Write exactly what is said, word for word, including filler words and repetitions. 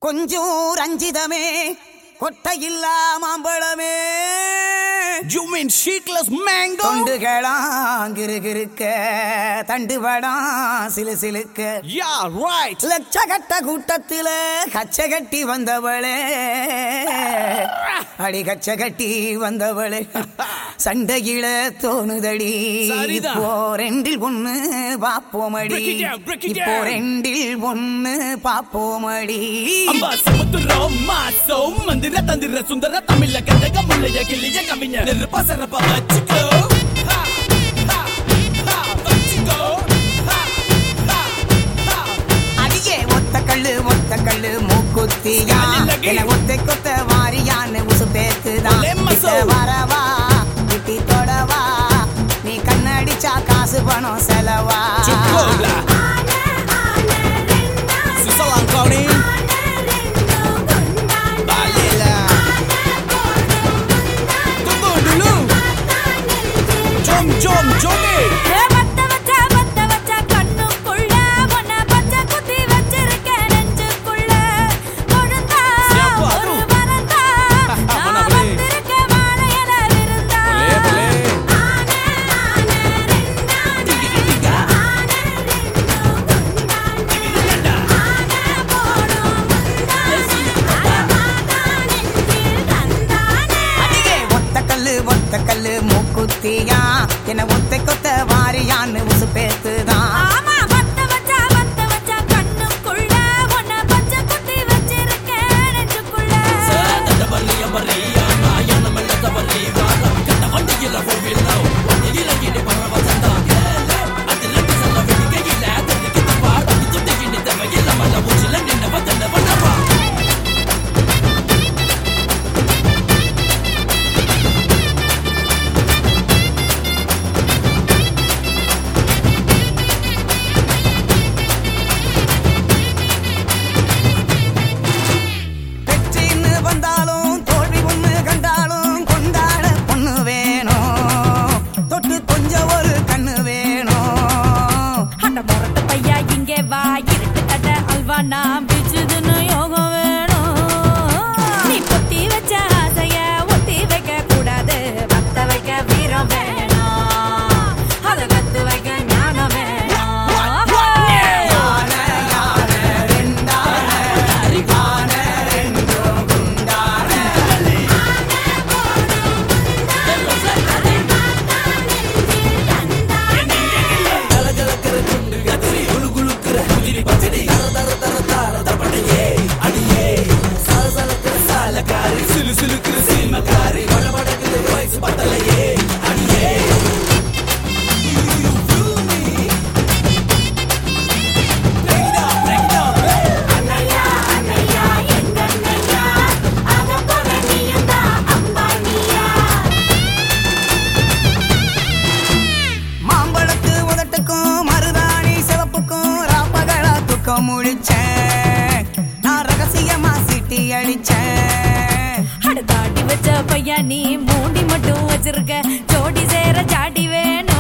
கொஞ்சம் ரஞ்சிதமே கொட்டையில்லா மாம்பழமே. You mean sheetless mango? தொண்டுகளாம் கிருகிருக்க தண்டுபடாம் சிலு சிலுக்க. Yeah, right. லட்சகட்ட கூட்டத்தில கச்ச கட்டி வந்தவளே, அடி கச்ச கட்டி வந்தவளே. சண்டையில தோணுதடி இப்போ ரெண்டில் ஒண்ணு பாப்போமடி, இப்போ ரெண்டில் ஒண்ணு பாப்போமடி. அம்மா சமுத்திர மாசம் மந்திர தந்திர சுந்தர தமிழ கண்டக முள்ளைய கிளிய கவிஞ நெருப்பா சரப்பா வச்சுக்கோ. அடியே ஒத்த கல்லு ஒத்த கல்லு மூக்குத்தியா என ஒத்தை கொத்த வாரியான்னு உசு பேத்துதான். வரவா கிட்டி தொடவா நீ கண்ணடிச்சா காசு பணம் செலவா. Jom Jomi வத்த வச்ச வத்த வச்ச கண்ணுக்குள்ள உன்னை பச்சை குத்தி வச்சிருக்க நெஞ்சுக்குள்ள. கொழுந்தா ஒரு வரந்தா நான் வந்திருக்க வாழையில விருந்தா. ஆனே ஆனே ரெண்டானே ஆனே ரெண்டும் குண்டானே ஆனே போடும் முந்தானே அலமாதானே தந்தானே. அடியே ஒத்த கல்லு ஒத்த கல்லு மூக்குத்தியா என்ன ஒத்தை கொத்த வாரியான்னு உசு பேத்துதான். ஆமா வத்த வச்ச வத்த வச்ச கண்ணுக்குள்ள உன்னை பச்சை குத்தி வச்சிருக்க நெஞ்சுக்குள்ள. தண்டவல்லிய மரியா நாயன மெல்ல தவறி வாரம் கட்ட வண்டியில போவில்லோ இலங்கிட பரவ சந்தாங்க அதில சொல்ல விடிகையில தண்ணிக்கு பாடு துட்டிக்கு நீ தவையில மல்ல உச்சில நின்ன வந்தன வந்தவா. வந்தாலும் தோல்வி ஒண்ணு கண்டாலும் கொண்டாட பொண்ணு வேணும், தொட்டு கொஞ்சம் ஒரு கண்ணு வேணும். அட மொரட்டு பையா இங்கே வா இருட்டு கட்ட அல்வா நான் பிச்சுதுன்னு யோகம் வேணும். நீ பொத்தி வச்ச ஆசைய ஒத்தி வைக்க கூடாது, வத்த வைக்க வீரம் வேணும், அதை கத்து வைக்க ஞானம் வேணும். முழிச்சேன் நான் ரகசியமா சிட்டி அடிச்சேன். அடுத்தாடி வச்ச பையா நீ மூடி மட்டும் வச்சிருக்க, ஜோடி சேர சாடி வேணும்.